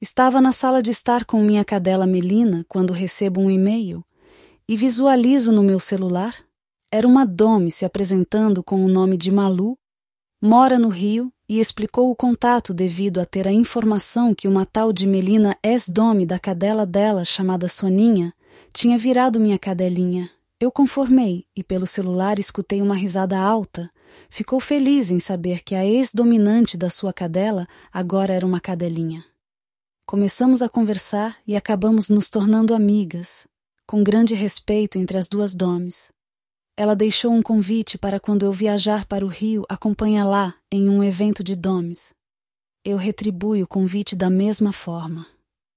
Estava na sala de estar com minha cadela Melina quando recebo um e-mail e visualizo no meu celular. Era uma Domi se apresentando com o nome de Malu, mora no Rio e explicou o contato devido a ter a informação que uma tal de Melina ex-Domi da cadela dela, chamada Soninha, tinha virado minha cadelinha. Eu conformei e pelo celular escutei uma risada alta. Ficou feliz em saber que a ex-dominante da sua cadela agora era uma cadelinha. Começamos a conversar e acabamos nos tornando amigas, com grande respeito entre as duas Domis. Ela deixou um convite para quando eu viajar para o Rio acompanhá-la em um evento de Domis. Eu retribuo o convite da mesma forma.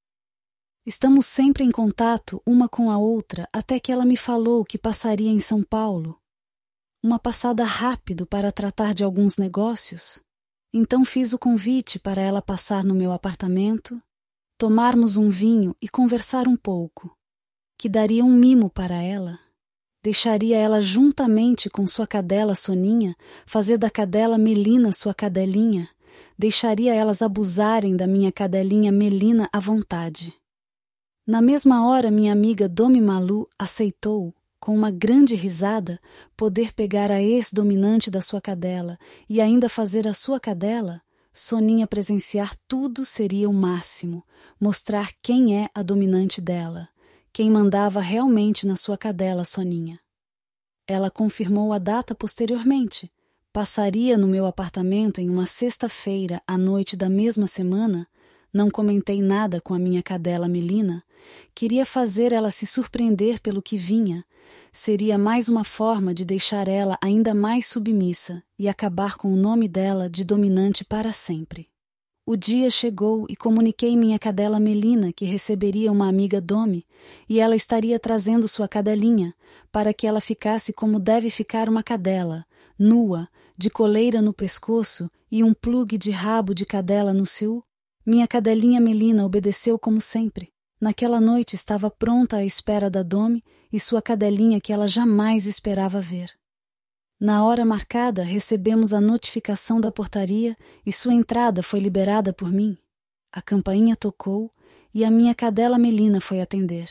Estamos sempre em contato uma com a outra até que ela me falou que passaria em São Paulo. Uma passada rápido para tratar de alguns negócios. Então fiz o convite para ela passar no meu apartamento, tomarmos um vinho e conversar um pouco. Que daria um mimo para ela. Deixaria ela juntamente com sua cadela Soninha fazer da cadela Melina sua cadelinha. Deixaria elas abusarem da minha cadelinha Melina à vontade. Na mesma hora, minha amiga Domi Malu aceitou, com uma grande risada, poder pegar a ex-dominante da sua cadela e ainda fazer a sua cadela, Soninha presenciar tudo seria o máximo, mostrar quem é a dominante dela, quem mandava realmente na sua cadela Soninha. Ela confirmou a data posteriormente. Passaria no meu apartamento em uma sexta-feira à noite da mesma semana. Não comentei nada com a minha cadela Melina. Queria fazer ela se surpreender pelo que vinha. Seria mais uma forma de deixar ela ainda mais submissa e acabar com o nome dela de dominante para sempre. O dia chegou e comuniquei minha cadela Melina que receberia uma amiga Domi e ela estaria trazendo sua cadelinha para que ela ficasse como deve ficar uma cadela, nua, de coleira no pescoço e um plugue de rabo de cadela no seu. Minha cadelinha Melina obedeceu como sempre. Naquela noite estava pronta à espera da Domi e sua cadelinha que ela jamais esperava ver. Na hora marcada, recebemos a notificação da portaria e sua entrada foi liberada por mim. A campainha tocou e a minha cadela Melina foi atender.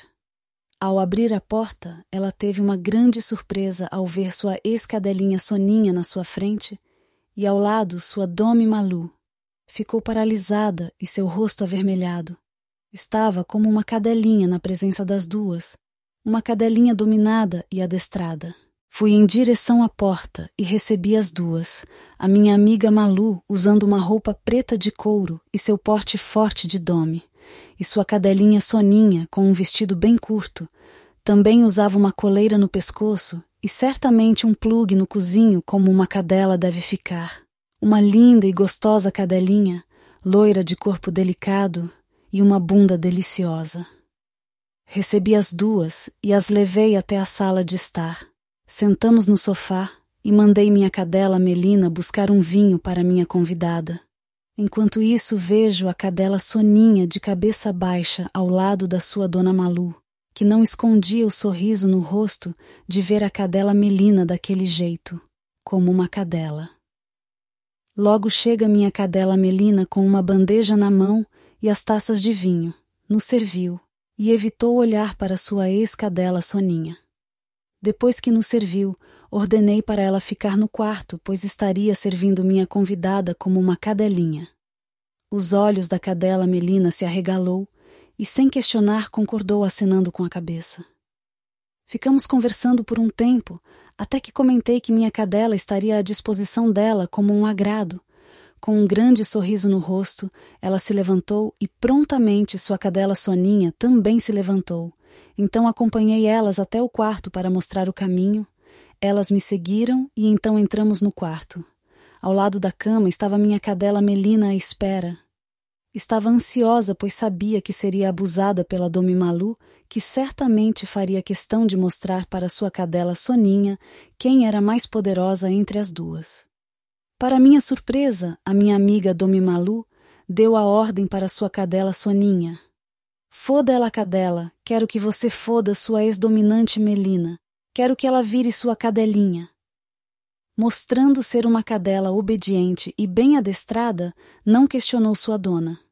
Ao abrir a porta, ela teve uma grande surpresa ao ver sua ex-cadelinha Soninha na sua frente e ao lado sua Domi Malu. Ficou paralisada e seu rosto avermelhado. Estava como uma cadelinha na presença das duas, uma cadelinha dominada e adestrada. Fui em direção à porta e recebi as duas, a minha amiga Malu usando uma roupa preta de couro e seu porte forte de Domi, e sua cadelinha Soninha com um vestido bem curto, também usava uma coleira no pescoço e certamente um plugue no cozinho como uma cadela deve ficar. Uma linda e gostosa cadelinha, loira de corpo delicado e uma bunda deliciosa. Recebi as duas e as levei até a sala de estar. Sentamos no sofá e mandei minha cadela Melina buscar um vinho para minha convidada. Enquanto isso vejo a cadela Soninha de cabeça baixa ao lado da sua dona Malu, que não escondia o sorriso no rosto de ver a cadela Melina daquele jeito, como uma cadela. Logo chega minha cadela Melina com uma bandeja na mão e as taças de vinho, nos serviu e evitou olhar para sua ex-cadela Soninha. Depois que nos serviu, ordenei para ela ficar no quarto, pois estaria servindo minha convidada como uma cadelinha. Os olhos da cadela Melina se arregalou e, sem questionar, concordou acenando com a cabeça. Ficamos conversando por um tempo, até que comentei que minha cadela estaria à disposição dela como um agrado. Com um grande sorriso no rosto, ela se levantou e prontamente sua cadela Soninha também se levantou. Então acompanhei elas até o quarto para mostrar o caminho. Elas me seguiram e então entramos no quarto. Ao lado da cama estava minha cadela Melina à espera. Estava ansiosa, pois sabia que seria abusada pela Domi Malu, que certamente faria questão de mostrar para sua cadela Soninha quem era mais poderosa entre as duas. Para minha surpresa, a minha amiga Domi Malu deu a ordem para sua cadela Soninha. Foda ela, cadela, quero que você foda sua ex-dominante Melina, quero que ela vire sua cadelinha. Mostrando ser uma cadela obediente e bem adestrada, não questionou sua dona.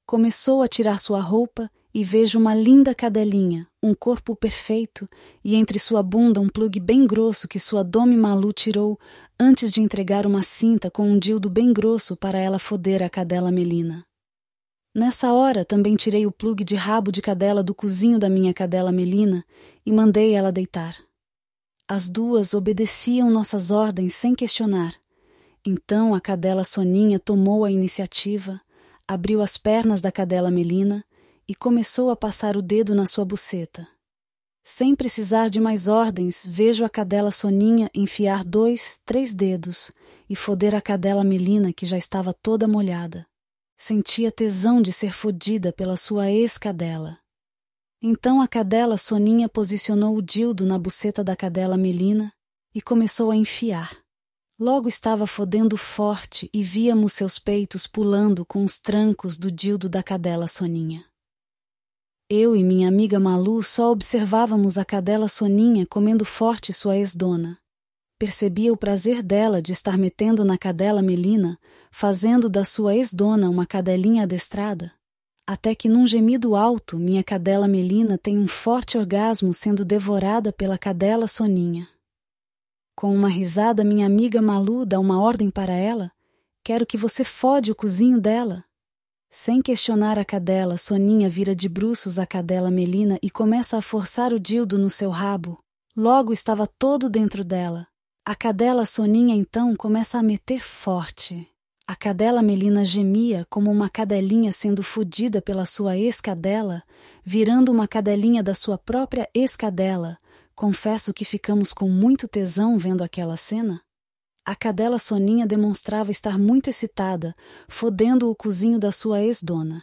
Começou a tirar sua roupa e vejo uma linda cadelinha, um corpo perfeito e entre sua bunda um plugue bem grosso que sua Domi Malu tirou antes de entregar uma cinta com um dildo bem grosso para ela foder a cadela Melina. Nessa hora também tirei o plugue de rabo de cadela do cozinho da minha cadela Melina e mandei ela deitar. As duas obedeciam nossas ordens sem questionar. Então a cadela Soninha tomou a iniciativa, abriu as pernas da cadela Melina e começou a passar o dedo na sua buceta. Sem precisar de mais ordens, vejo a cadela Soninha enfiar 2, 3 dedos e foder a cadela Melina que já estava toda molhada. Sentia tesão de ser fodida pela sua ex-cadela. Então a cadela Soninha posicionou o dildo na buceta da cadela Melina e começou a enfiar. Logo estava fodendo forte e víamos seus peitos pulando com os trancos do dildo da cadela Soninha. Eu e minha amiga Malu só observávamos a cadela Soninha comendo forte sua ex-dona. Percebia o prazer dela de estar metendo na cadela Melina, fazendo da sua ex-dona uma cadelinha adestrada, até que num gemido alto minha cadela Melina tem um forte orgasmo sendo devorada pela cadela Soninha. Com uma risada minha amiga Malu dá uma ordem para ela: quero que você fode o cozinho dela. Sem questionar a cadela, Soninha vira de bruços a cadela Melina e começa a forçar o dildo no seu rabo. Logo estava todo dentro dela. A cadela Soninha então começa a meter forte. A cadela Melina gemia como uma cadelinha sendo fodida pela sua ex-cadela, virando uma cadelinha da sua própria ex-cadela. Confesso que ficamos com muito tesão vendo aquela cena. A cadela Soninha demonstrava estar muito excitada, fodendo o cozinho da sua ex-dona.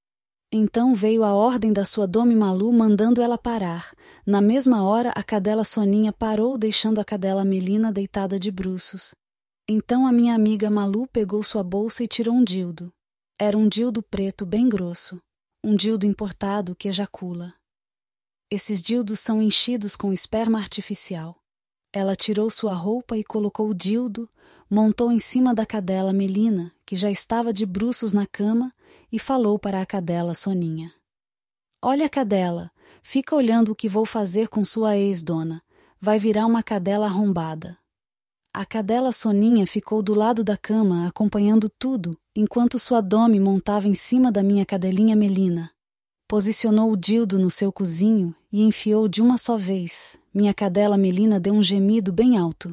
Então veio a ordem da sua Domi Malu mandando ela parar. Na mesma hora, a cadela Soninha parou, deixando a cadela Melina deitada de bruços. Então a minha amiga Malu pegou sua bolsa e tirou um dildo. Era um dildo preto bem grosso, um dildo importado que ejacula. Esses dildos são enchidos com esperma artificial. Ela tirou sua roupa e colocou o dildo, montou em cima da cadela Melina, que já estava de bruços na cama, e falou para a cadela Soninha: olha, cadela, fica olhando o que vou fazer com sua ex-dona. Vai virar uma cadela arrombada. A cadela Soninha ficou do lado da cama, acompanhando tudo, enquanto sua Domi montava em cima da minha cadelinha Melina. Posicionou o dildo no seu cozinho e enfiou de uma só vez. Minha cadela Melina deu um gemido bem alto.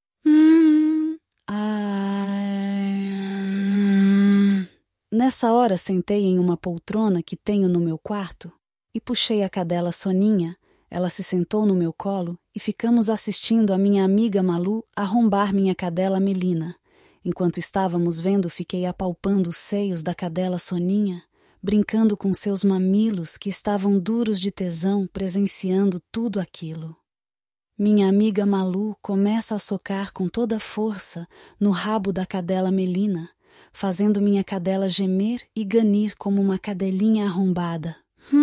Nessa hora sentei em uma poltrona que tenho no meu quarto e puxei a cadela Soninha. Ela se sentou no meu colo e ficamos assistindo a minha amiga Malu arrombar minha cadela Melina. Enquanto estávamos vendo, fiquei apalpando os seios da cadela Soninha, brincando com seus mamilos que estavam duros de tesão, presenciando tudo aquilo. Minha amiga Malu começa a socar com toda a força no rabo da cadela Melina, fazendo minha cadela gemer e ganir como uma cadelinha arrombada.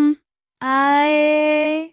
Aê!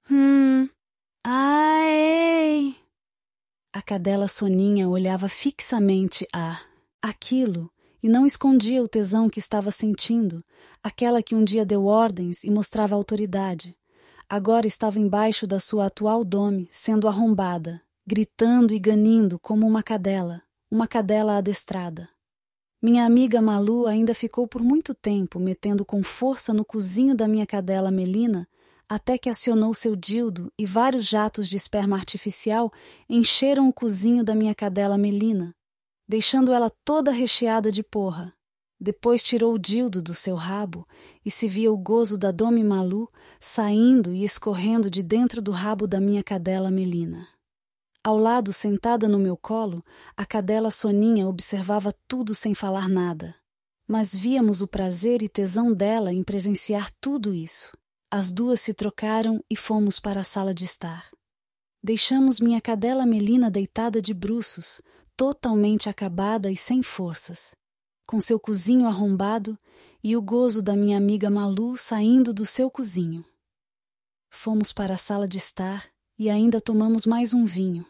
Aê! A cadela Soninha olhava fixamente aquilo e não escondia o tesão que estava sentindo, aquela que um dia deu ordens e mostrava autoridade. Agora estava embaixo da sua atual Domi, sendo arrombada, gritando e ganindo como uma cadela adestrada. Minha amiga Malu ainda ficou por muito tempo metendo com força no cozinho da minha cadela Melina, até que acionou seu dildo e vários jatos de esperma artificial encheram o cozinho da minha cadela Melina, deixando ela toda recheada de porra. Depois tirou o dildo do seu rabo e se via o gozo da Domi Malu saindo e escorrendo de dentro do rabo da minha cadela Melina. Ao lado, sentada no meu colo, a cadela Soninha observava tudo sem falar nada. Mas víamos o prazer e tesão dela em presenciar tudo isso. As duas se trocaram e fomos para a sala de estar. Deixamos minha cadela Melina deitada de bruços, totalmente acabada e sem forças, com seu cozinho arrombado e o gozo da minha amiga Malu saindo do seu cozinho. Fomos para a sala de estar e ainda tomamos mais um vinho.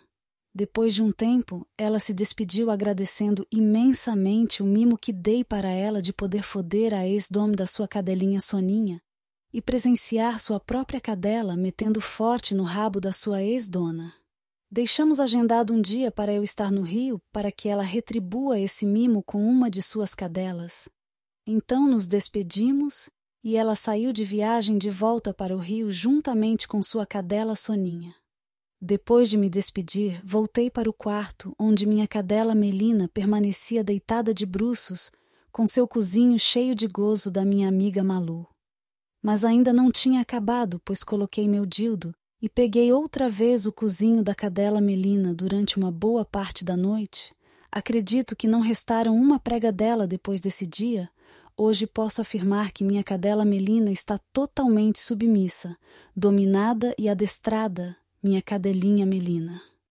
Depois de um tempo, ela se despediu agradecendo imensamente o mimo que dei para ela de poder foder a ex-dome da sua cadelinha Soninha e presenciar sua própria cadela metendo forte no rabo da sua ex-dona. Deixamos agendado um dia para eu estar no Rio para que ela retribua esse mimo com uma de suas cadelas. Então nos despedimos e ela saiu de viagem de volta para o Rio juntamente com sua cadela Soninha. Depois de me despedir, voltei para o quarto onde minha cadela Melina permanecia deitada de bruços com seu cozinho cheio de gozo da minha amiga Malu. Mas ainda não tinha acabado, pois coloquei meu dildo e peguei outra vez o cozinho da cadela Melina durante uma boa parte da noite. Acredito que não restaram uma prega dela depois desse dia. Hoje posso afirmar que minha cadela Melina está totalmente submissa, dominada e adestrada, minha cadelinha Melina.